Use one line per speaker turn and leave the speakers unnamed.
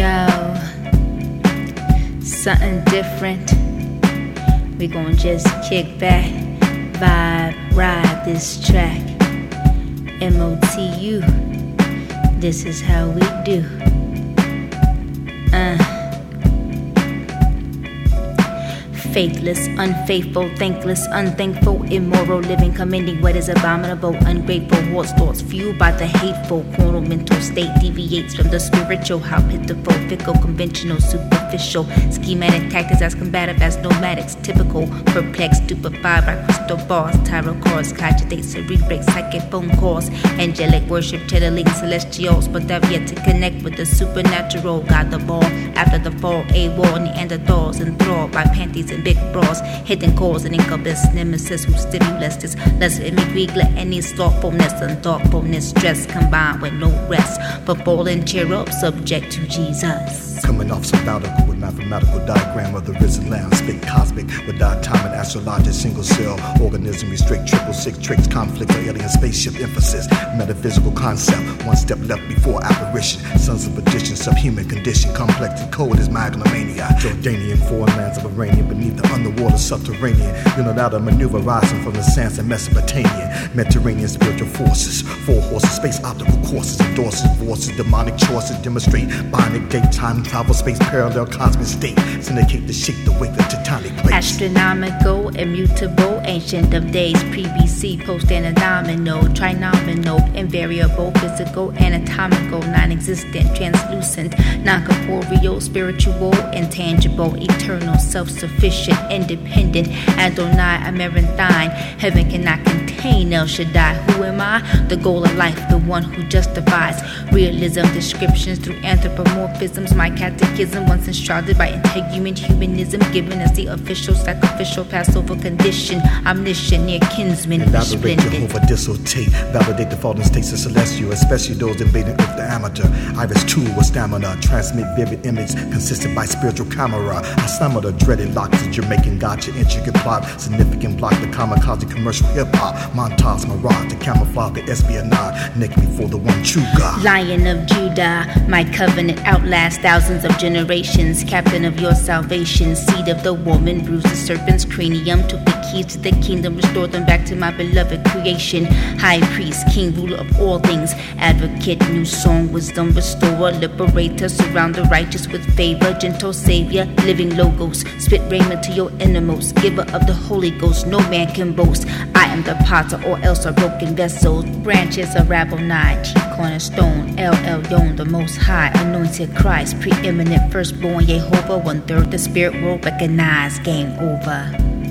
Yo, something different. We gon' just kick back, vibe, ride this track. MOTU, this is how we do. Faithless, unfaithful, thankless, unthankful, immoral, living, commending what is abominable, ungrateful, horse thoughts, fueled by the hateful, carnal mental state, deviates from the spiritual, how pitiful, fickle, conventional, superficial, schematic tactics as combative as nomadics, typical, perplexed, stupefied by crystal balls, tarot cards, cogitate, cerebrate, psychic phone calls, angelic worship, channeling celestials, but they've yet to connect with the supernatural, God the ball, after the fall, AWOL, Neanderthals, enthralled by panties and big bras, hidden cause and incubus, nemesis who stimulus this lesser immigregla, any thoughtfulness and thoughtfulness, stress combined with no rest, but fallen cheer up, subject to Jesus.
Coming off sabbatical with mathematical diagram of the risen lamb, spit cosmic without time and astrologic, single cell organism, restrict, 666 tricks, conflict, or alien spaceship emphasis, metaphysical concept, one step left before apparition, sons of addition, subhuman condition, complex and cold as megalomania, Jordanian foreign lands of Iranian beneath the underwater subterranean, unilateral maneuver rising from the sands of Mesopotamian, Mediterranean spiritual forces, four horses, space optical courses, endorses, voices, demonic choices, demonstrate bionic daytime travel, space parallel cosmic state, syndicate the shake, the wake, the tectonic place.
Astronomical, immutable, ancient of days, pre-BC, post-anadomino, trinominal, invariable, physical, anatomical, non-existent, translucent, non-corporeal, spiritual, intangible, eternal, self-sufficient, independent, Adonai, Amaranthine, heaven cannot contain El Shaddai. Who am I? The goal of life, the one who justifies realism, descriptions through anthropomorphisms, my catechism once enshrouded by integument, humanism, giving us the official sacrificial Passover condition, omniscient, near kinsman,
elaborate Jehovah dissotate, validate the fallen states of celestial, especially those invading earth the amateur, iris tool with stamina, transmit vivid image, consistent by spiritual camera, I stammer the dreaded locks of Jamaican gotcha, intricate plot, significant block, the kamikaze commercial hip-hop, montage, mirage, the camouflage, the espionage, naked before the one true God.
Lion of Judah, my covenant outlasts thousands of generations, captain of your salvation, seed of the woman, bruised the serpent's cranium, took the keys to the kingdom, restored them back to my beloved creation, high priest, king, ruler of all things, advocate, new song, wisdom, restorer, liberator, surround the righteous with favor, gentle savior, living logos, spit raiment to your innermost, giver of the Holy Ghost, no man can boast, I am the potter or else a broken vessel, branches of Rabboni, chief cornerstone, El Elyon, the most high, anointed Christ, preeminent firstborn, Jehovah, 1/3 the spirit world, recognized, game over.